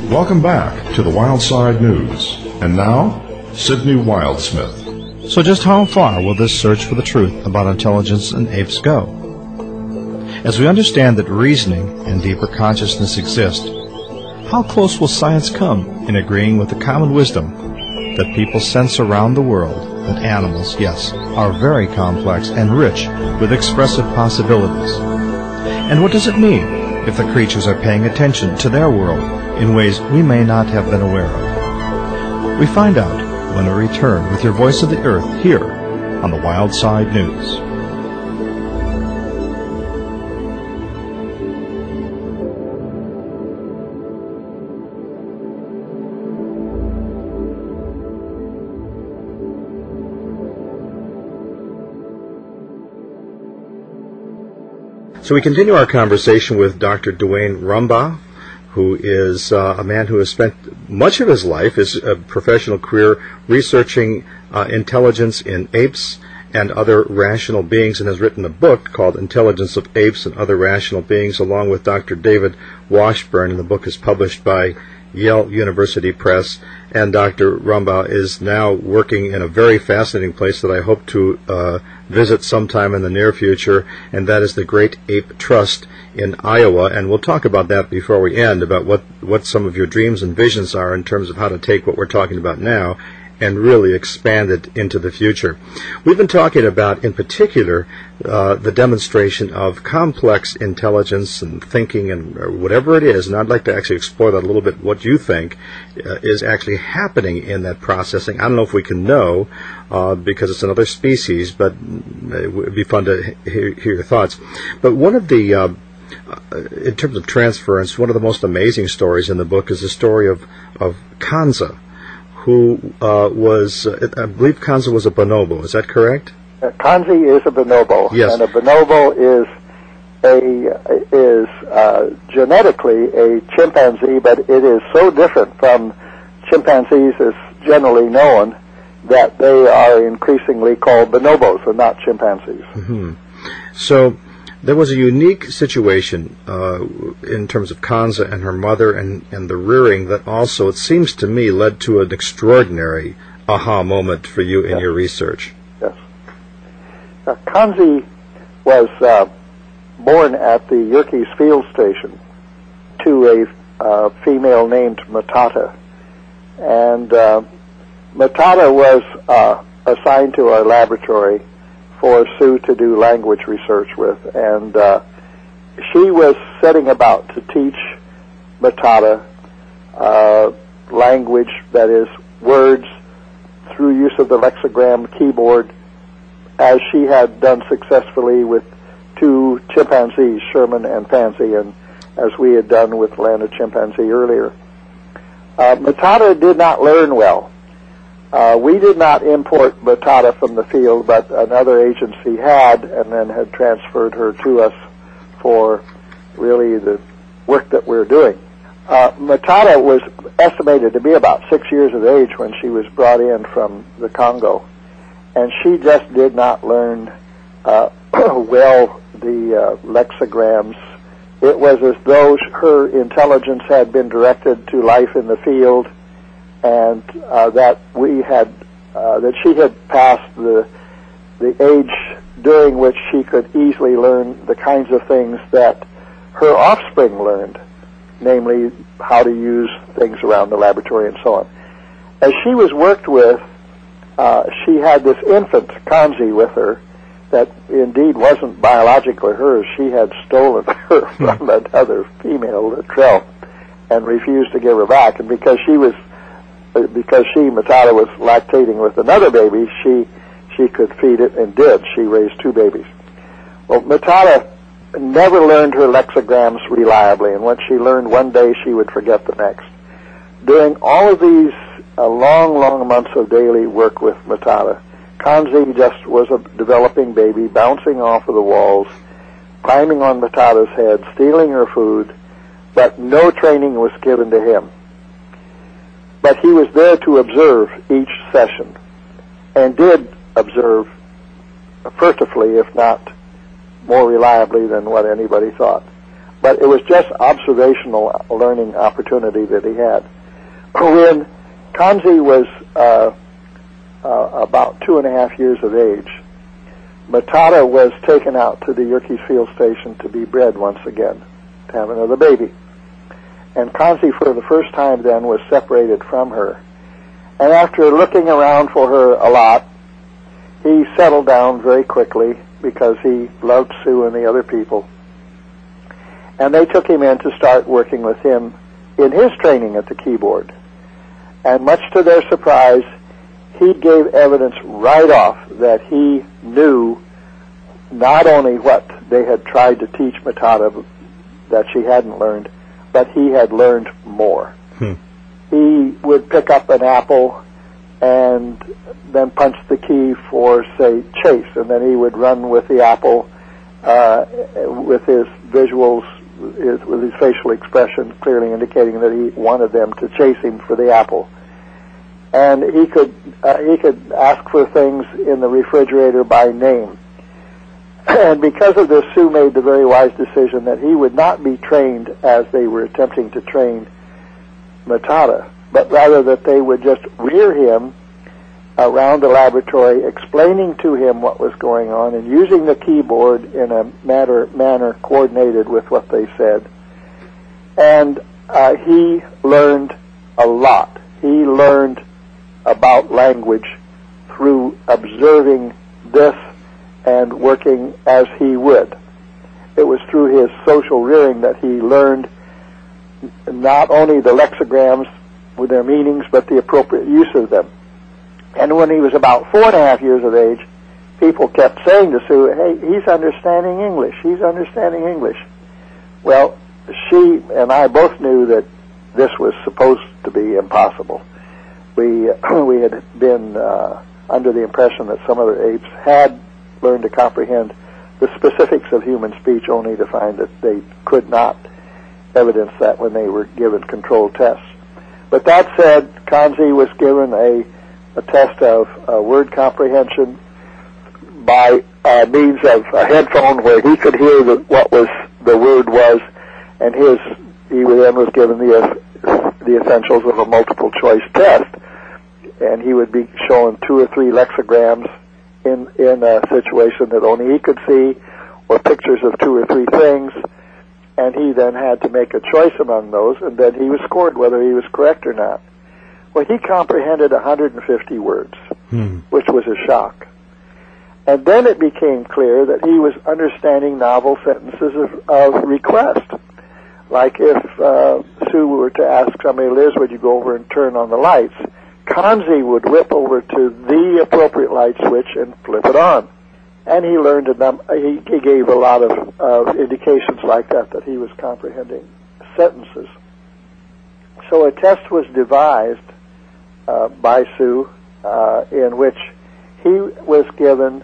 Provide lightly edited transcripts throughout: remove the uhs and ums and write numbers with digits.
Welcome back to the Wildside News. And now, Sidney Wildsmith. So just how far will this search for the truth about intelligence in apes go? As we understand that reasoning and deeper consciousness exist, how close will science come in agreeing with the common wisdom that people sense around the world that animals, yes, are very complex and rich with expressive possibilities? And what does it mean if the creatures are paying attention to their world in ways we may not have been aware of? We find out when we return with your Voice of the Earth here on the Wildside News. So we continue our conversation with Dr. Duane Rumbaugh, who is a man who has spent much of his life, his professional career, researching intelligence in apes and other rational beings, and has written a book called Intelligence of Apes and Other Rational Beings, along with Dr. David Washburn, and the book is published by Yale University Press. And Dr. Rumbaugh is now working in a very fascinating place that I hope to visit sometime in the near future, and that is the Great Ape Trust in Iowa. And we'll talk about that before we end, about what some of your dreams and visions are in terms of how to take what we're talking about now and really expand it into the future. We've been talking about, in particular, the demonstration of complex intelligence and thinking and whatever it is, and I'd like to actually explore that a little bit, what you think is actually happening in that processing. I don't know if we can know, because it's another species, but it would be fun to hear your thoughts. But one of the in terms of transference, one of the most amazing stories in the book is the story of Kanza, who was, I believe Kanza was a bonobo. Is that correct? Kanzi is a bonobo, yes. And a bonobo is genetically a chimpanzee, but it is so different from chimpanzees as generally known that they are increasingly called bonobos and not chimpanzees. Mm-hmm. So there was a unique situation in terms of Kanza and her mother and the rearing that also, it seems to me, led to an extraordinary aha moment for you in your research. Yes. Kanzi was born at the Yerkes Field Station to a female named Matata. And Matata was assigned to our laboratory for Sue to do language research with, and she was setting about to teach Matata language, that is, words through use of the lexigram keyboard, as she had done successfully with two chimpanzees, Sherman and Pansy, and as we had done with Lana chimpanzee earlier. Matata did not learn well. We did not import Matata from the field, but another agency had, and then had transferred her to us for really the work that we're doing. Matata was estimated to be about 6 years of age when she was brought in from the Congo, and she just did not learn well the lexicograms. It was as though her intelligence had been directed to life in the field, and that we had that she had passed the age during which she could easily learn the kinds of things that her offspring learned, namely how to use things around the laboratory and so on. As she was worked with, she had this infant, Kanzi, with her, that indeed wasn't biologically hers. She had stolen her from another female, Latrell, and refused to give her back. And because she, Matata, was lactating with another baby, she could feed it, and did. She raised two babies. Well, Matata never learned her lexicograms reliably, and what she learned one day, she would forget the next. During all of these long months of daily work with Matata, Kanzi just was a developing baby, bouncing off of the walls, climbing on Matata's head, stealing her food, but no training was given to him. But he was there to observe each session, and did observe furtively, if not more reliably than what anybody thought. but it was just observational learning opportunity that he had. When Kanzi was about 2.5 years of age, Matata was taken out to the Yerkes Field Station to be bred once again, to have another baby. And Kanzi, for the first time then, was separated from her. And after looking around for her a lot, he settled down very quickly because he loved Sue and the other people. And they took him in to start working with him in his training at the keyboard. And much to their surprise, he gave evidence right off that he knew not only what they had tried to teach Matata that she hadn't learned, but he had learned more. He would pick up an apple and then punch the key for, say, chase, and then he would run with the apple with his visuals, with his facial expression clearly indicating that he wanted them to chase him for the apple. And he could ask for things in the refrigerator by name. And because of this, Sue made the very wise decision that he would not be trained as they were attempting to train Matata, but rather that they would just rear him around the laboratory, explaining to him what was going on and using the keyboard in a manner coordinated with what they said. And he learned a lot. He learned about language through observing this and working as he would. It was through his social rearing that he learned not only the lexicograms with their meanings, but the appropriate use of them. And when he was about 4.5 years of age, people kept saying to Sue, "Hey, he's understanding English. He's understanding English." Well, she and I both knew that this was supposed to be impossible. We had been under the impression that some other apes had learned to comprehend the specifics of human speech, only to find that they could not evidence that when they were given controlled tests. But that said, Kanzi was given a test of word comprehension by means of a headphone where he could hear what the word was, and he then was given the essentials of a multiple choice test, and he would be shown 2 or 3 lexicograms in a situation that only he could see, or pictures of 2 or 3 things, and he then had to make a choice among those, and then he was scored whether he was correct or not. Well, he comprehended 150 words, which was a shock. And then it became clear that he was understanding novel sentences of request. Like if Sue were to ask somebody, "Liz, would you go over and turn on the lights?" Kanzi would whip over to the appropriate light switch and flip it on. And he learned he gave a lot of indications like that he was comprehending sentences. So a test was devised by Sue in which he was given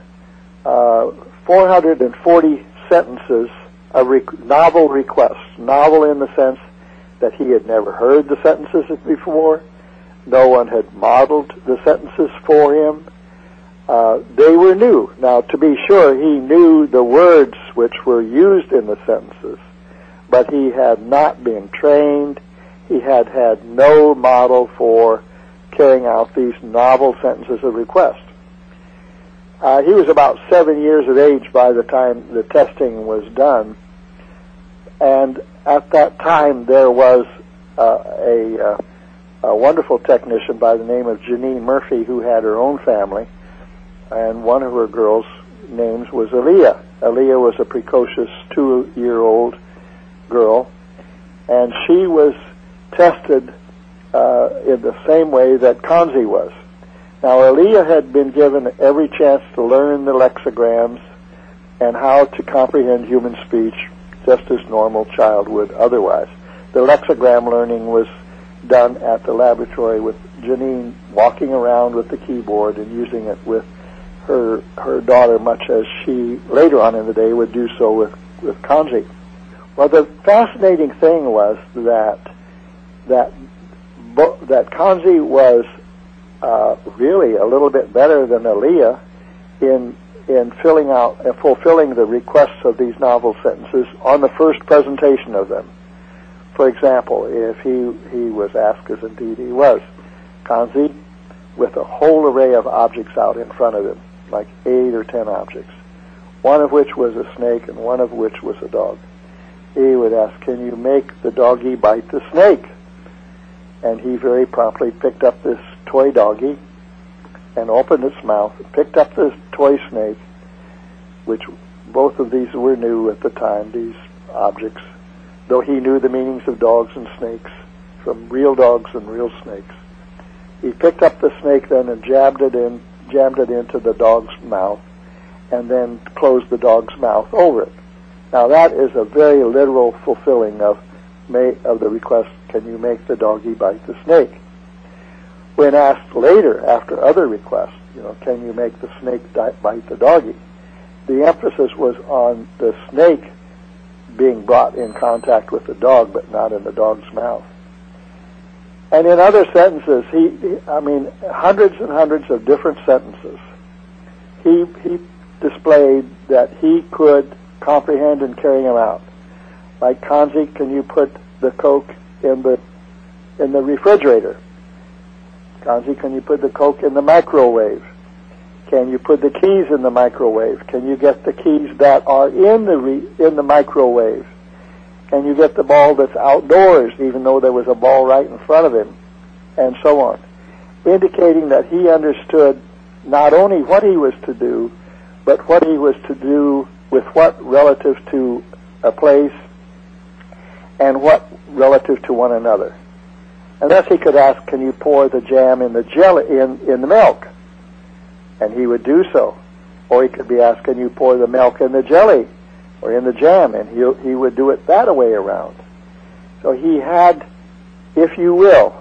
440 sentences of novel requests. Novel in the sense that he had never heard the sentences before. No one had modeled the sentences for him. They were new. Now, to be sure, he knew the words which were used in the sentences, but he had not been trained. He had had no model for carrying out these novel sentences of request. He was about 7 years of age by the time the testing was done, and at that time there was a wonderful technician by the name of Janine Murphy who had her own family, and one of her girls' names was Aaliyah. Aaliyah was a precocious 2-year-old girl, and she was tested in the same way that Kanzi was. Now, Aaliyah had been given every chance to learn the lexicograms and how to comprehend human speech just as normal child would otherwise. The lexigram learning was done at the laboratory with Janine walking around with the keyboard and using it with her daughter, much as she later on in the day would do so with Kanzi. Well, the fascinating thing was that Kanzi was really a little bit better than Aaliyah in in fulfilling the requests of these novel sentences on the first presentation of them. For example, if he was asked, as indeed he was, Kanzi, with a whole array of objects out in front of him, like 8 or 10 objects, one of which was a snake and one of which was a dog. He would ask, can you make the doggy bite the snake? And he very promptly picked up this toy doggy and opened its mouth, picked up this toy snake, which both of these were new at the time, these objects, though he knew the meanings of dogs and snakes from real dogs and real snakes. He picked up the snake then and jammed it into the dog's mouth, and then closed the dog's mouth over it. Now that is a very literal fulfilling of the request, can you make the doggy bite the snake? When asked later, after other requests, can you make the snake bite the doggy? The emphasis was on the snake being brought in contact with the dog, but not in the dog's mouth. And in other sentences, hundreds and hundreds of different sentences, he displayed that he could comprehend and carry them out. Like, Kanzi, can you put the Coke in the refrigerator? Kanzi, can you put the Coke in the microwave? Can you put the keys in the microwave? Can you get the keys that are in the microwave? Can you get the ball that's outdoors, even though there was a ball right in front of him? And so on. Indicating that he understood not only what he was to do, but what he was to do with what relative to a place and what relative to one another. And thus he could ask, can you pour the jam in the jelly in the milk? And he would do so. Or he could be asked, can you pour the milk in the jelly or in the jam? And he would do it that way around. So he had, if you will,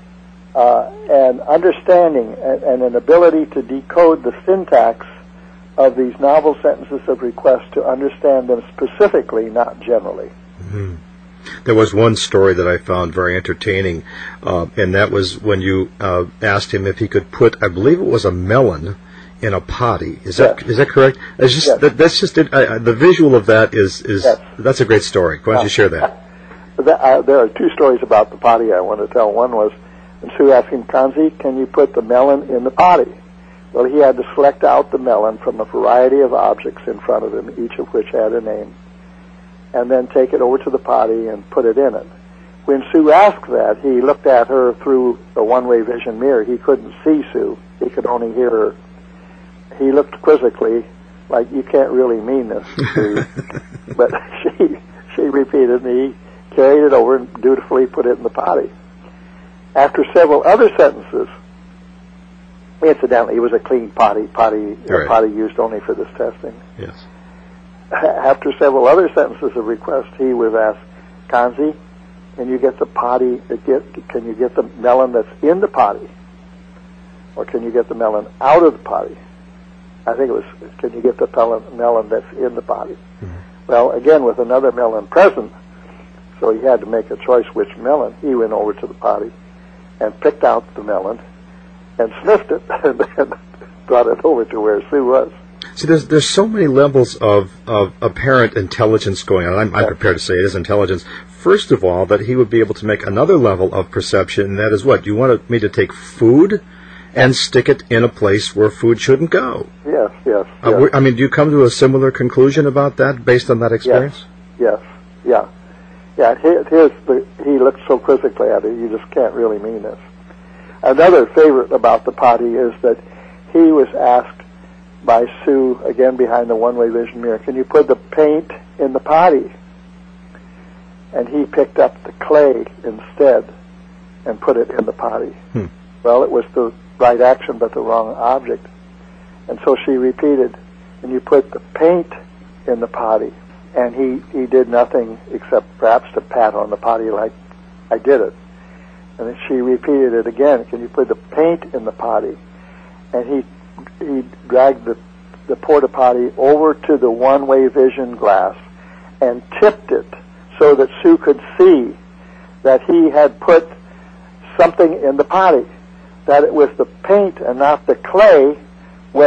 an understanding and an ability to decode the syntax of these novel sentences of request to understand them specifically, not generally. Mm-hmm. There was one story that I found very entertaining, and that was when you asked him if he could put, I believe it was a melon, in a potty. Is that correct? It's just, yes. That's just the visual of that is yes. That's a great story. Why don't you share that? There are two stories about the potty I want to tell. One was, and Sue asked him, Kanzi, can you put the melon in the potty? Well, he had to select out the melon from a variety of objects in front of him, each of which had a name, and then take it over to the potty and put it in it. When Sue asked that, he looked at her through a one-way vision mirror. He couldn't see Sue. He could only hear her. He looked quizzically, like, you can't really mean this, Sue. But she repeated, and he carried it over and dutifully put it in the potty. After several other sentences, incidentally, it was a clean potty used only for this testing. Yes. After several other sentences of request, he was asked, Kanzi, can you get the melon that's in the potty? Or can you get the melon out of the potty? I think it was, can you get the melon that's in the potty? Mm-hmm. Well, again, with another melon present, so he had to make a choice which melon. He went over to the potty and picked out the melon and sniffed it and then brought it over to where Sue was. See, there's so many levels of apparent intelligence going on. I'm prepared to say it is intelligence. First of all, that he would be able to make another level of perception, and that is what? You wanted me to take food and stick it in a place where food shouldn't go. Yes. Do you come to a similar conclusion about that based on that experience? Yes. Yeah. He looked so quizzically at it, you just can't really mean this. Another favorite about the potty is that he was asked by Sue, again behind the one-way vision mirror, can you put the paint in the potty? And he picked up the clay instead and put it in the potty. Well, it was the right action but the wrong object. And so she repeated, and you put the paint in the potty. And he did nothing except perhaps to pat on the potty like, I did it. And then she repeated it again, can you put the paint in the potty? And he dragged the porta potty over to the one-way vision glass and tipped it so that Sue could see that he had put something in the potty, that it was the paint and not the clay was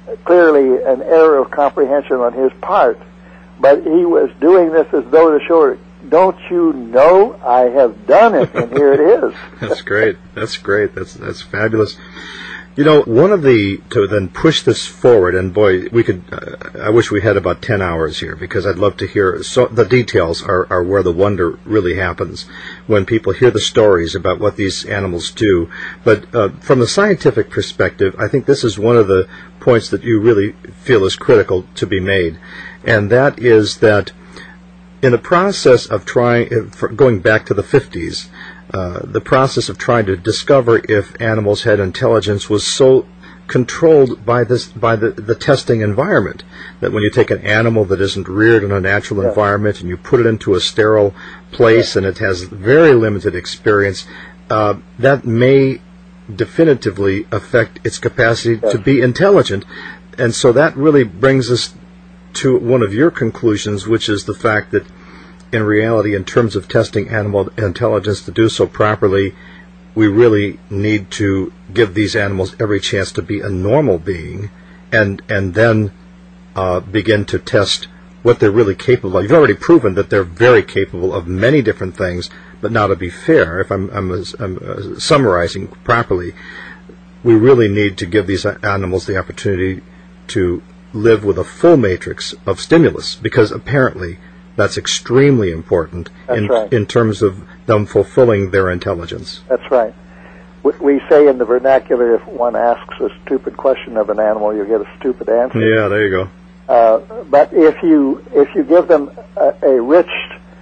clearly an error of comprehension on his part, but he was doing this as though to show, don't you know I have done it, and here it is. That's great. That's great. That's fabulous. You know, to then push this forward, and boy, we could, I wish we had about 10 hours here, because I'd love to hear, so the details are where the wonder really happens, when people hear the stories about what these animals do. But from the scientific perspective, I think this is one of the points that you really feel is critical to be made, and that is that in the process of going back to the 50s, the process of trying to discover if animals had intelligence was so controlled by the testing environment that when you take an animal that isn't reared in a natural environment and you put it into a sterile place and it has very limited experience, that may definitively affect its capacity to be intelligent. And so that really brings us to one of your conclusions, which is the fact that in reality, in terms of testing animal intelligence, to do so properly, we really need to give these animals every chance to be a normal being, and then begin to test what they're really capable of. You've already proven that they're very capable of many different things, but now to be fair, if I'm summarizing properly, we really need to give these animals the opportunity to live with a full matrix of stimulus, because apparently that's extremely important in terms of them fulfilling their intelligence. That's right. We say in the vernacular, if one asks a stupid question of an animal, you get a stupid answer. Yeah, there you go. But if you give them a rich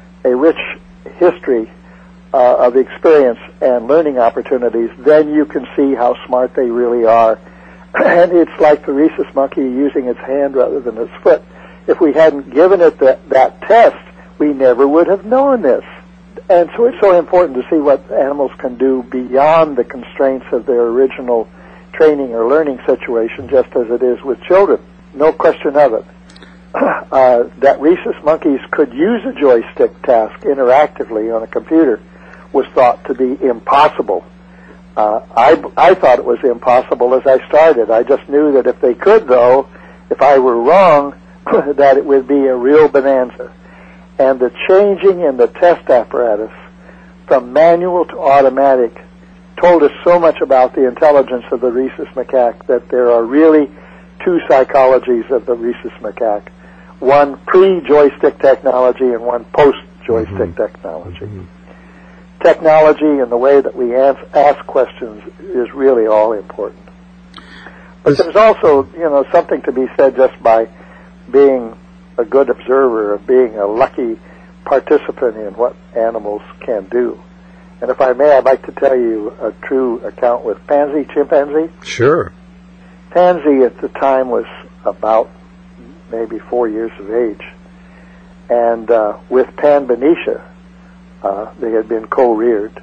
history of experience and learning opportunities, then you can see how smart they really are. And it's like the rhesus monkey using its hand rather than its foot. If we hadn't given it that test, we never would have known this. And so it's so important to see what animals can do beyond the constraints of their original training or learning situation, just as it is with children. No question of it. That rhesus monkeys could use a joystick task interactively on a computer was thought to be impossible. I thought it was impossible as I started. I just knew that if they could, though, if I were wrong, that it would be a real bonanza. And the changing in the test apparatus from manual to automatic told us so much about the intelligence of the rhesus macaque that there are really two psychologies of the rhesus macaque. One pre-joystick technology and one post-joystick technology. Mm-hmm. Technology and the way that we ask questions is really all important. But there's also, something to be said just by being a good observer, of being a lucky participant in what animals can do. And if I may, I'd like to tell you a true account with Pansy chimpanzee. Sure. Pansy at the time was about maybe 4 years of age. And with Pan Benicia, they had been co-reared.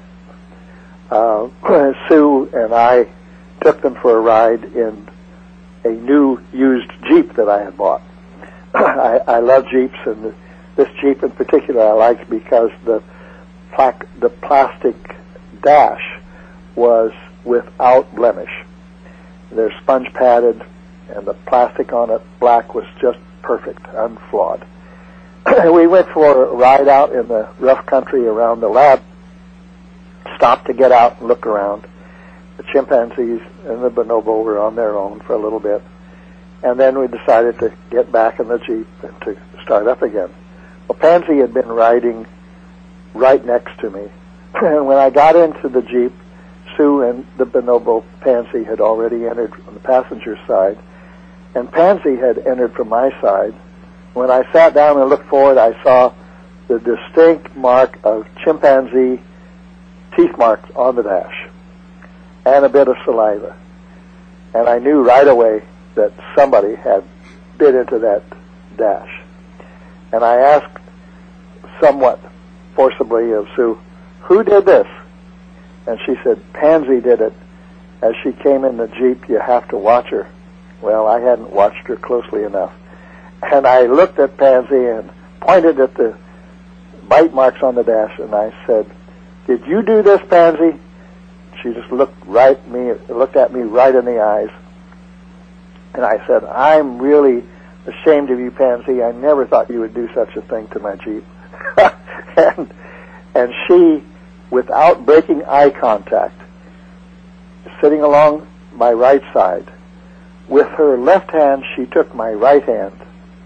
Sue and I took them for a ride in a new used Jeep that I had bought. I love Jeeps, and this Jeep in particular I liked because the plastic dash was without blemish. They're sponge padded, and the plastic on it, black, was just perfect, unflawed. We went for a ride out in the rough country around the lab, stopped to get out and look around. The chimpanzees and the bonobo were on their own for a little bit. And then we decided to get back in the Jeep and to start up again. Well, Pansy had been riding right next to me. And when I got into the Jeep, Sue and the bonobo Pansy had already entered from the passenger side, and Pansy had entered from my side. When I sat down and looked forward, I saw the distinct mark of chimpanzee teeth marks on the dash and a bit of saliva. And I knew right away that somebody had bit into that dash. And I asked somewhat forcibly of Sue, who did this? And she said, Pansy did it. As she came in the Jeep, you have to watch her. Well, I hadn't watched her closely enough. And I looked at Pansy and pointed at the bite marks on the dash, and I said, did you do this, Pansy? She just looked at me right in the eyes. And I said, I'm really ashamed of you, Pansy. I never thought you would do such a thing to my Jeep. and she, without breaking eye contact, sitting along my right side, with her left hand, she took my right hand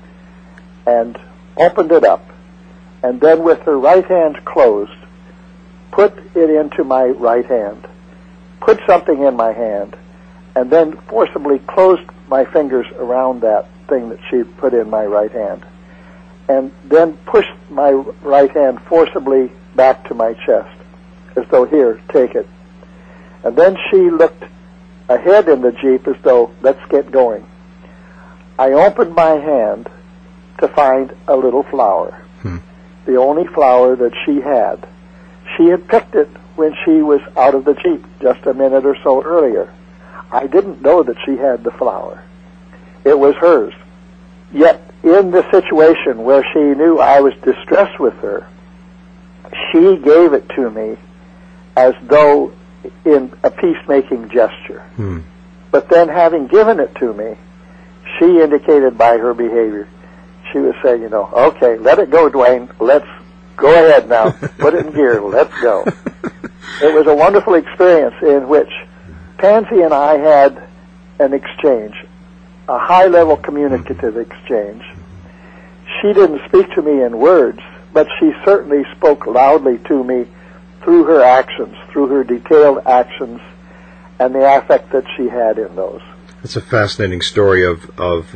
and opened it up, and then with her right hand closed, put it into my right hand, put something in my hand, and then forcibly closed my fingers around that thing that she put in my right hand, and then pushed my right hand forcibly back to my chest, as though, here, take it. And then she looked ahead in the Jeep as though, let's get going. I opened my hand to find a little flower, the only flower that she had. She had picked it when she was out of the Jeep just a minute or so earlier. I didn't know that she had the flower. It was hers. Yet, in the situation where she knew I was distressed with her, she gave it to me as though in a peacemaking gesture. But then, having given it to me, she indicated by her behavior, she was saying, okay, let it go, Dwayne. Let's go ahead now. Put it in gear. Let's go. It was a wonderful experience in which Pansy and I had an exchange, a high-level communicative exchange. She didn't speak to me in words, but she certainly spoke loudly to me through her actions, through her detailed actions, and the affect that she had in those. It's a fascinating story of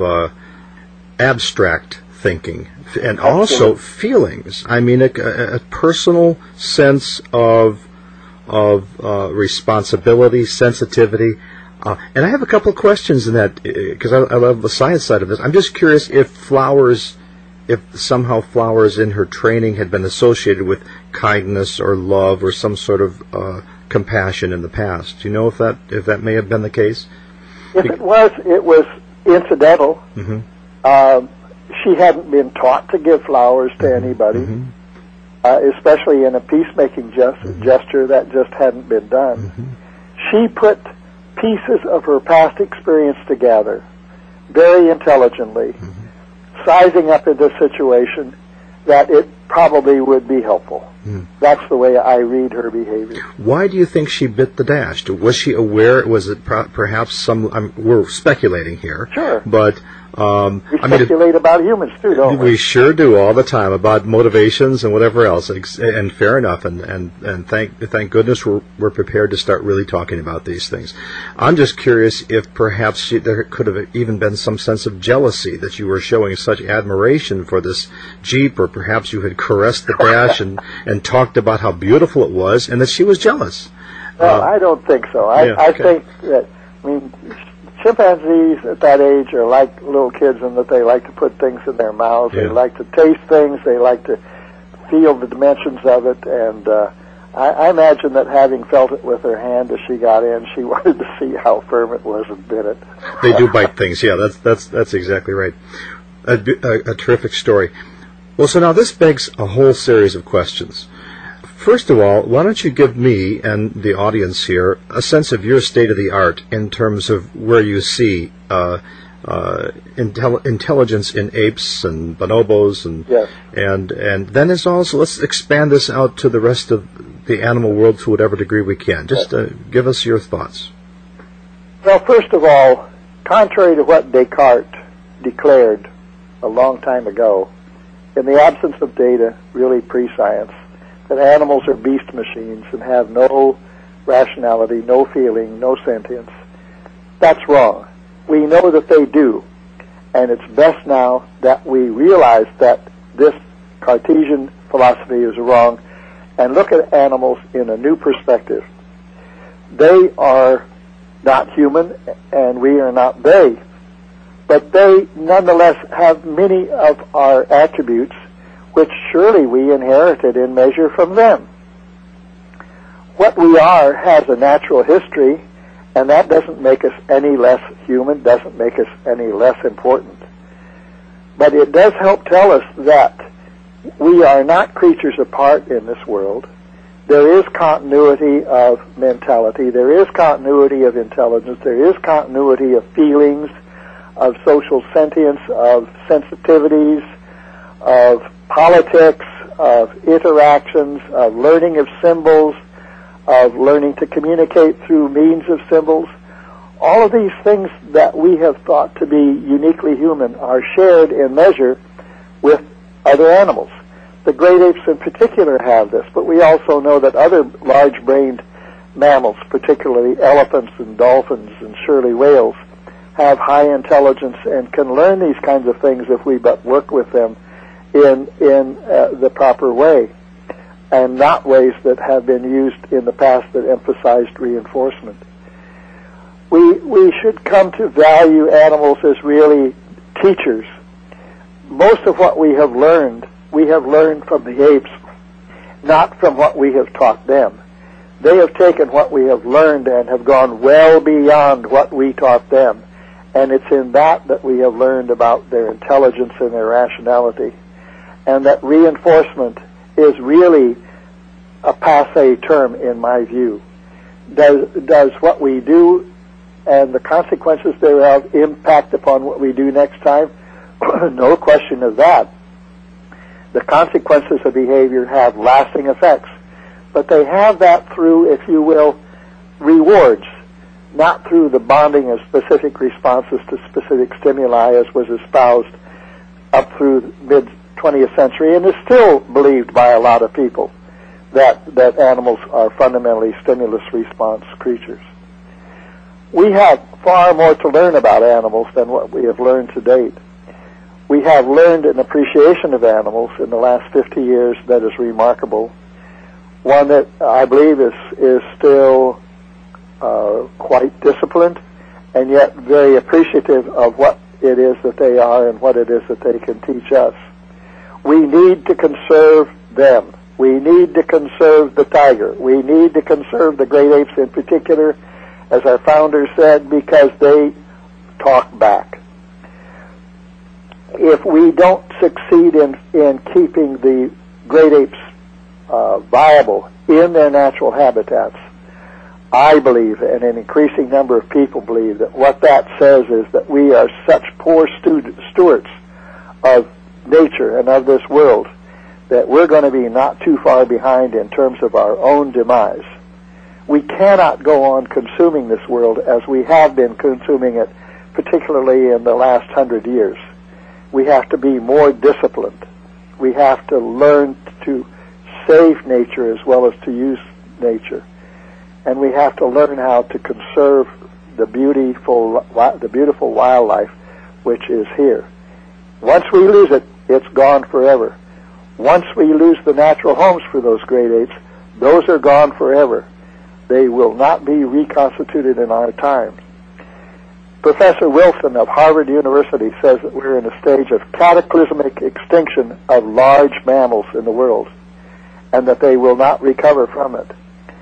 abstract thinking and also feelings. I mean, a personal sense of responsibility, sensitivity. And I have a couple of questions in that, because I love the science side of this. I'm just curious if somehow flowers in her training had been associated with kindness or love or some sort of compassion in the past. Do you know if that may have been the case? If it was incidental. She hadn't been taught to give flowers to anybody, especially in a peacemaking gesture. That just hadn't been done. She put pieces of her past experience together very intelligently, sizing up into a situation that it probably would be helpful. That's the way I read her behavior. Why do you think she bit the dash? Was she aware? Was it perhaps some... we're speculating here. Sure. But... we speculate about humans, too, don't we? We sure do all the time about motivations and whatever else, and fair enough, and thank goodness we're prepared to start really talking about these things. I'm just curious if perhaps there could have even been some sense of jealousy that you were showing such admiration for this Jeep, or perhaps you had caressed the dash and talked about how beautiful it was, and that she was jealous. Well, I don't think so. I think that, chimpanzees at that age are like little kids in that they like to put things in their mouths. They like to taste things. They like to feel the dimensions of it. And I imagine that having felt it with her hand as she got in, she wanted to see how firm it was and bit it. They do bite things. Yeah, that's exactly right. A terrific story. Well, so now this begs a whole series of questions. First of all, why don't you give me and the audience here a sense of your state of the art in terms of where you see intelligence in apes and bonobos, and then as also let's expand this out to the rest of the animal world to whatever degree we can. Just give us your thoughts. Well, first of all, contrary to what Descartes declared a long time ago, in the absence of data, really pre-science, that animals are beast machines and have no rationality, no feeling, no sentience. That's wrong. We know that they do, and it's best now that we realize that this Cartesian philosophy is wrong and look at animals in a new perspective. They are not human, and we are not they, but they nonetheless have many of our attributes which surely we inherited in measure from them. What we are has a natural history, and that doesn't make us any less human, doesn't make us any less important. But it does help tell us that we are not creatures apart in this world. There is continuity of mentality, there is continuity of intelligence, there is continuity of feelings, of social sentience, of sensitivities, of politics, of interactions, of learning of symbols, of learning to communicate through means of symbols. All of these things that we have thought to be uniquely human are shared in measure with other animals. The great apes in particular have this, but we also know that other large-brained mammals, particularly elephants and dolphins and surely whales, have high intelligence and can learn these kinds of things if we but work with them in the proper way, and not ways that have been used in the past that emphasized reinforcement. We should come to value animals as really teachers. Most of what we have learned from the apes, not from what we have taught them. They have taken what we have learned and have gone well beyond what we taught them. And it's in that we have learned about their intelligence and their rationality. And that reinforcement is really a passé term in my view. Does what we do and the consequences thereof impact upon what we do next time? No question of that. The consequences of behavior have lasting effects. But they have that through, if you will, rewards, not through the bonding of specific responses to specific stimuli, as was espoused up through mid-20th century, and is still believed by a lot of people that animals are fundamentally stimulus response creatures. We have far more to learn about animals than what we have learned to date. We have learned an appreciation of animals in the last 50 years that is remarkable, one that I believe is still quite disciplined and yet very appreciative of what it is that they are and what it is that they can teach us. We need to conserve them. We need to conserve the tiger. We need to conserve the great apes in particular, as our founder said, because they talk back. If we don't succeed in keeping the great apes viable in their natural habitats, I believe, and an increasing number of people believe, that what that says is that we are such poor stewards of nature and of this world that we're going to be not too far behind in terms of our own demise. We cannot go on consuming this world as we have been consuming it, particularly in the last 100 years. We have to be more disciplined. We have to learn to save nature as well as to use nature. And we have to learn how to conserve the beautiful wildlife which is here. Once we lose it, it's gone forever. Once we lose the natural homes for those great apes, those are gone forever. They will not be reconstituted in our time. Professor Wilson of Harvard University says that we're in a stage of cataclysmic extinction of large mammals in the world, and that they will not recover from it.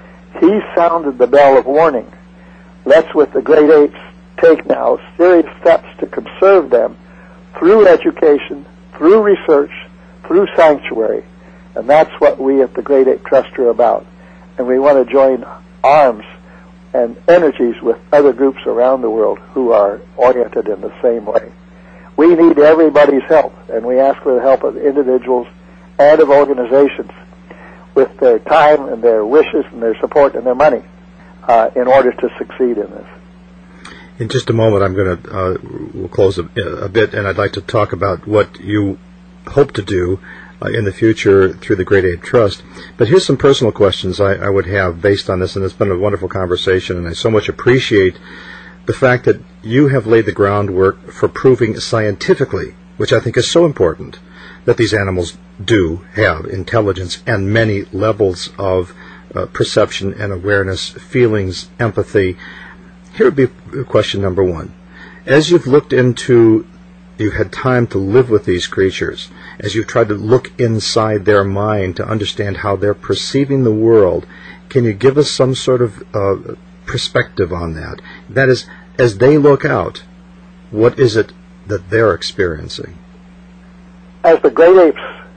He sounded the bell of warning. Let's, with the great apes, take now serious steps to conserve them through education, through research, through sanctuary. And that's what we at the Great Ape Trust are about. And we want to join arms and energies with other groups around the world who are oriented in the same way. We need everybody's help, and we ask for the help of individuals and of organizations with their time and their wishes and their support and their money in order to succeed in this. In just a moment, I'm going to we'll close a bit, and I'd like to talk about what you hope to do in the future through the Great Ape Trust. But here's some personal questions I would have based on this, and it's been a wonderful conversation, and I so much appreciate the fact that you have laid the groundwork for proving scientifically, which I think is so important, that these animals do have intelligence and many levels of perception and awareness, feelings, empathy. Here would be question number one. As you've looked into, you've had time to live with these creatures, as you've tried to look inside their mind to understand how they're perceiving the world, can you give us some sort of perspective on that? That is, as they look out, what is it that they're experiencing? As the great apes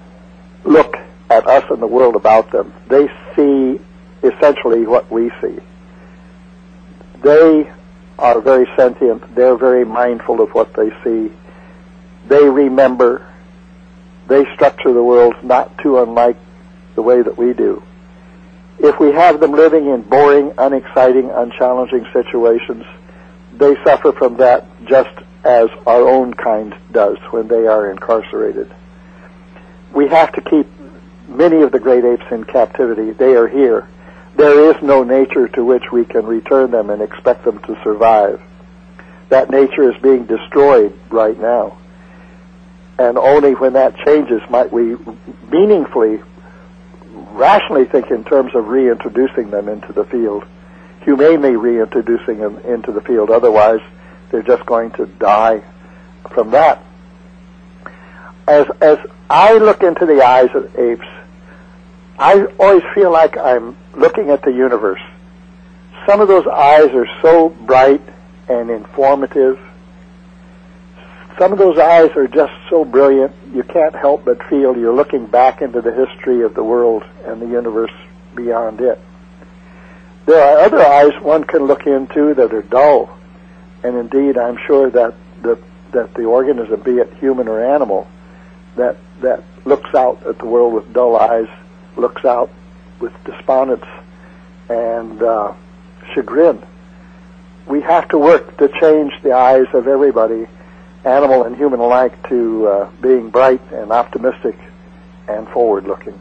look at us and the world about them, they see essentially what we see. They are very sentient. They're very mindful of what they see. They remember. They structure the world not too unlike the way that we do. If we have them living in boring, unexciting, unchallenging situations, they suffer from that just as our own kind does when they are incarcerated. We have to keep many of the great apes in captivity. They are here. There is no nature to which we can return them and expect them to survive. That nature is being destroyed right now. And only when that changes might we meaningfully, rationally think in terms of reintroducing them into the field, humanely reintroducing them into the field. Otherwise, they're just going to die from that. As I look into the eyes of apes, I always feel like I'm looking at the universe. Some of those eyes are so bright and informative. Some of those eyes are just so brilliant, you can't help but feel you're looking back into the history of the world and the universe beyond it. There are other eyes one can look into that are dull, and indeed I'm sure that the organism, be it human or animal, that looks out at the world with dull eyes, looks out with despondence and chagrin. We have to work to change the eyes of everybody, animal and human alike, to being bright and optimistic and forward-looking.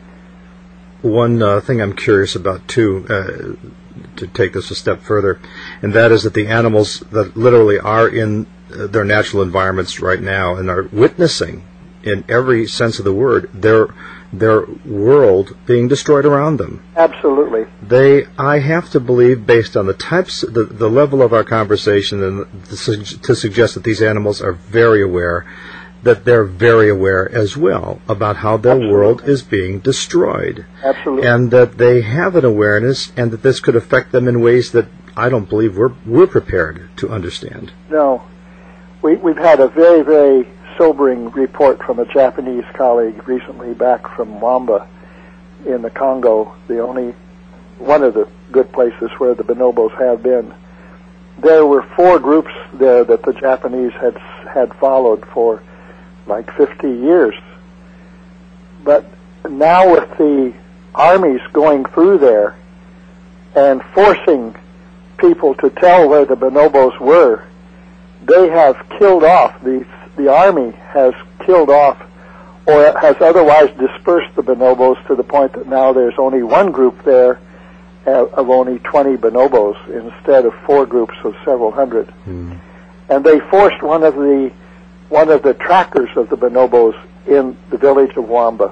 One thing I'm curious about, too, to take this a step further, and that is that the animals that literally are in their natural environments right now and are witnessing, in every sense of the word, their world being destroyed around them. Absolutely. I have to believe, based on the level of our conversation, and to suggest that these animals are very aware, that they're very aware as well about how their Absolutely. world is being destroyed. Absolutely. And that they have an awareness, and that this could affect them in ways that I don't believe we're prepared to understand. No. We've had a very, very sobering report from a Japanese colleague recently back from Wamba in the Congo, one of the good places where the bonobos have been. There were 4 groups there that the Japanese had followed for like 50 years. But now with the armies going through there and forcing people to tell where the bonobos were, they have killed off, the army has killed off or has otherwise dispersed the bonobos to the point that now there's only one group there of only 20 bonobos instead of 4 groups of several hundred. Mm. And they forced one of the trackers of the bonobos in the village of Wamba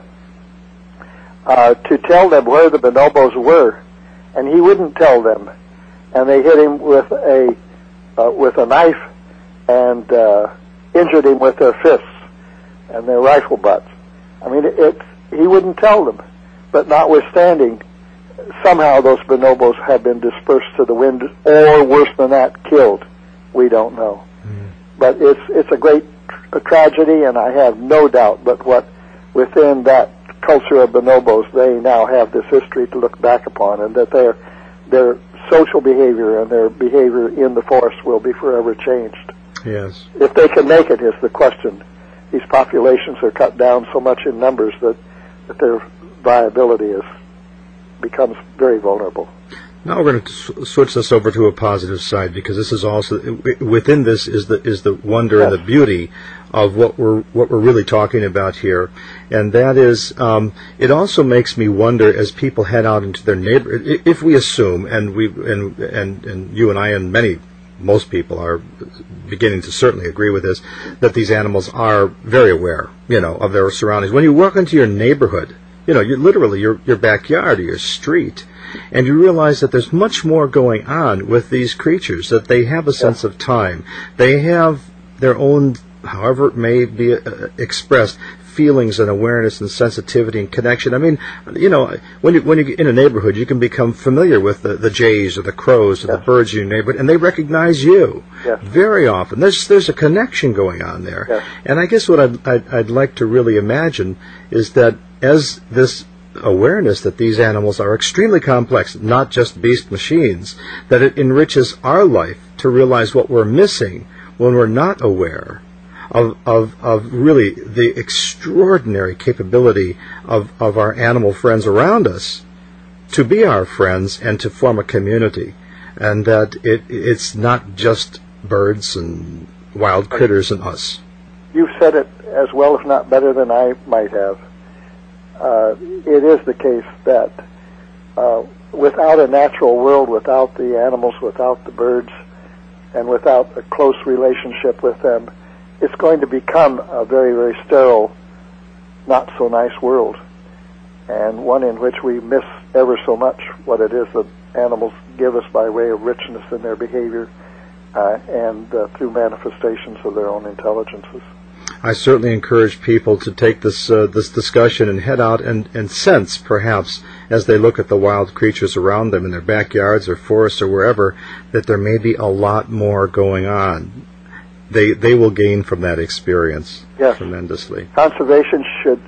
to tell them where the bonobos were, and he wouldn't tell them. And they hit him with a knife and injured him with their fists and their rifle butts. I mean, he wouldn't tell them. But notwithstanding, somehow those bonobos have been dispersed to the wind, or worse than that, killed. We don't know. Mm. But it's a great tragedy, and I have no doubt but what within that culture of bonobos, they now have this history to look back upon, and that their social behavior and their behavior in the forest will be forever changed. Yes. If they can make it is the question. These populations are cut down so much in numbers that their viability becomes very vulnerable. Now we're going to switch this over to a positive side, because this is also within this is the wonder and the beauty of what we're really talking about here, and that is it also makes me wonder, as people head out into their neighborhood, if we assume, and you and I and most people are beginning to certainly agree with this, that these animals are very aware, of their surroundings. When you walk into your neighborhood, you're literally your backyard or your street, and you realize that there's much more going on with these creatures, that they have a sense of time. They have their own, however it may be expressed, feelings and awareness and sensitivity and connection. I mean, when you get in a neighborhood, you can become familiar with the jays or the crows or the birds in your neighborhood, and they recognize you very often. There's a connection going on there. Yes. And I guess what I'd like to really imagine is that as this awareness that these animals are extremely complex, not just beast machines, that it enriches our life to realize what we're missing when we're not aware of really the extraordinary capability of our animal friends around us to be our friends and to form a community, and that it's not just birds and wild critters and us. You've said it as well, if not better than I might have. It is the case that without a natural world, without the animals, without the birds, and without a close relationship with them, it's going to become a very, very sterile, not so nice world, and one in which we miss ever so much what it is that animals give us by way of richness in their behavior and through manifestations of their own intelligences. I certainly encourage people to take this discussion and head out and sense, perhaps, as they look at the wild creatures around them in their backyards or forests or wherever, that there may be a lot more going on. They will gain from that experience tremendously. Conservation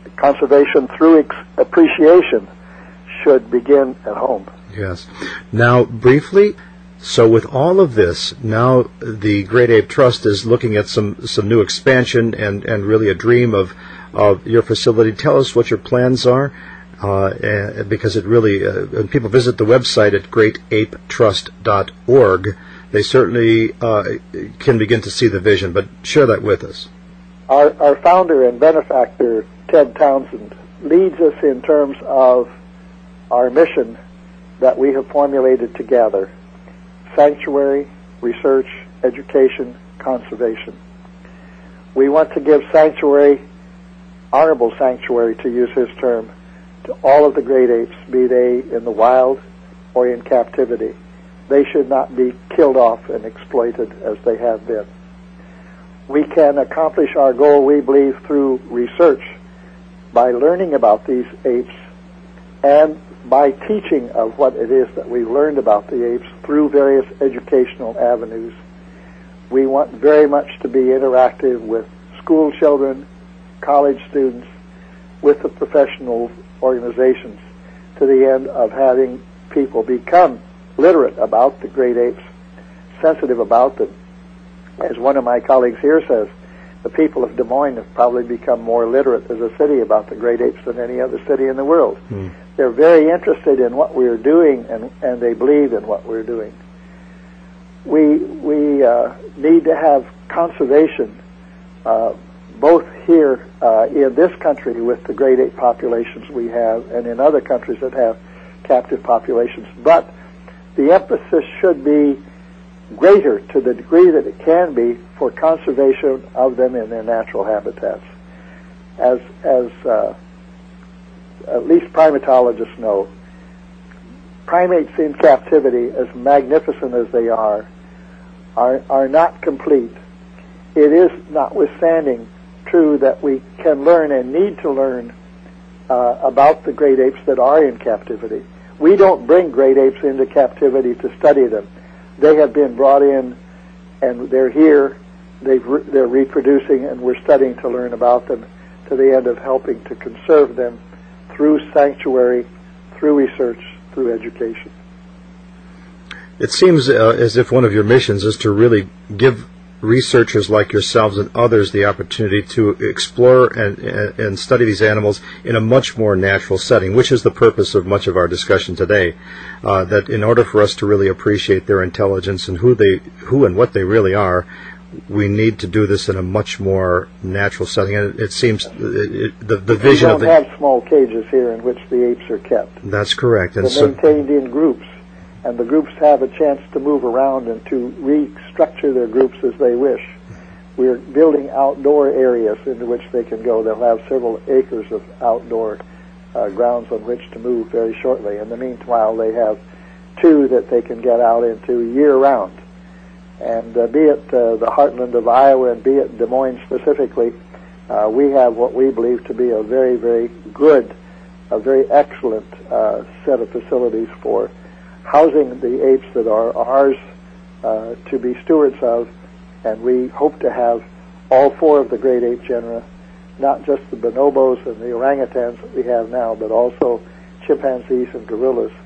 through appreciation should begin at home. Yes. Now, briefly, so with all of this, now the Great Ape Trust is looking at some new expansion and really a dream of your facility. Tell us what your plans are, because it really, when people visit the website at greatapetrust.org, they certainly can begin to see the vision, but share that with us. Our founder and benefactor, Ted Townsend, leads us in terms of our mission that we have formulated together: sanctuary, research, education, conservation. We want to give sanctuary, honorable sanctuary to use his term, to all of the great apes, be they in the wild or in captivity. They should not be killed off and exploited as they have been. We can accomplish our goal, we believe, through research, by learning about these apes and by teaching of what it is that we've learned about the apes through various educational avenues. We want very much to be interactive with school children, college students, with the professional organizations, to the end of having people become literate about the great apes, sensitive about them. As one of my colleagues here says, the people of Des Moines have probably become more literate as a city about the great apes than any other city in the world. They're very interested in what we're doing, and they believe in what we're doing. We need to have conservation, both here in this country with the great ape populations we have, and in other countries that have captive populations. But the emphasis should be greater, to the degree that it can be, for conservation of them in their natural habitats. As at least primatologists know, primates in captivity, as magnificent as they are not complete. It is, notwithstanding, true that we can learn and need to learn about the great apes that are in captivity. We don't bring great apes into captivity to study them. They have been brought in, and they're here. They're reproducing, and we're studying to learn about them, to the end of helping to conserve them through sanctuary, through research, through education. It seems as if one of your missions is to really give researchers like yourselves and others the opportunity to explore and study these animals in a much more natural setting, which is the purpose of much of our discussion today. That in order for us to really appreciate their intelligence and who and what they really are, we need to do this in a much more natural setting. And it seems the vision of the... We don't have small cages here in which the apes are kept. That's correct. They're maintained in groups, and the groups have a chance to move around and to restructure their groups as they wish. We're building outdoor areas into which they can go. They'll have several acres of outdoor grounds on which to move very shortly. In the meanwhile, they have two that they can get out into year-round. And be it the heartland of Iowa and be it Des Moines specifically, we have what we believe to be a very, very good, a very excellent set of facilities for housing the apes that are ours to be stewards of. And we hope to have all four of the great ape genera, not just the bonobos and the orangutans that we have now, but also chimpanzees and gorillas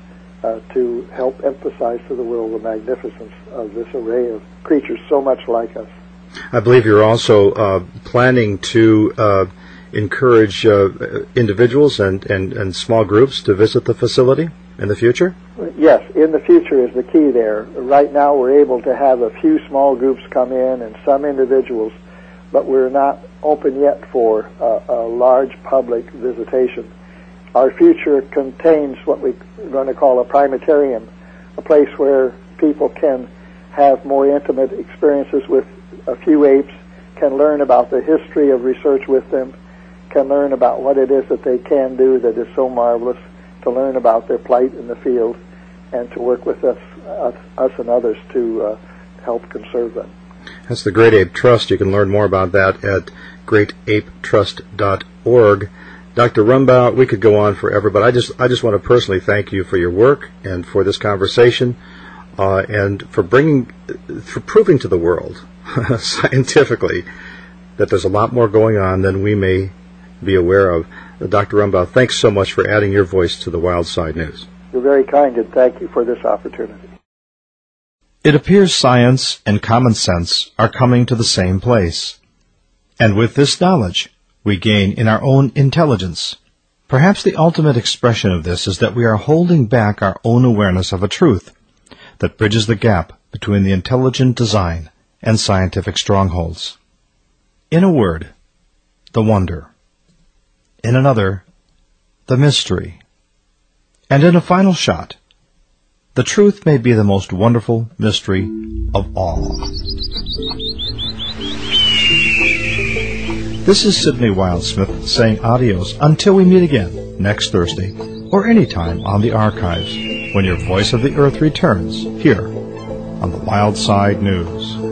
to help emphasize to the world the magnificence of this array of creatures so much like us. I believe you're also planning to encourage individuals and small groups to visit the facility in the future? Yes, in the future is the key there. Right now we're able to have a few small groups come in and some individuals, but we're not open yet for a large public visitation. Our future contains what we're going to call a primatarium, a place where people can have more intimate experiences with a few apes, can learn about the history of research with them, can learn about what it is that they can do that is so marvelous, to learn about their plight in the field, and to work with us and others to help conserve them. That's the Great Ape Trust. You can learn more about that at greatapetrust.org. Dr. Rumbaugh, we could go on forever, but I just want to personally thank you for your work and for this conversation, and for proving to the world scientifically that there's a lot more going on than we may be aware of. Dr. Rumbaugh, thanks so much for adding your voice to the Wild Side News. You're very kind, and thank you for this opportunity. It appears science and common sense are coming to the same place. And with this knowledge, we gain in our own intelligence. Perhaps the ultimate expression of this is that we are holding back our own awareness of a truth that bridges the gap between the intelligent design and scientific strongholds. In a word, the wonder. In another, the mystery. And in a final shot, the truth may be the most wonderful mystery of all. This is Sidney Wildsmith saying adios until we meet again next Thursday or any time on the archives when your voice of the earth returns here on the Wild Side News.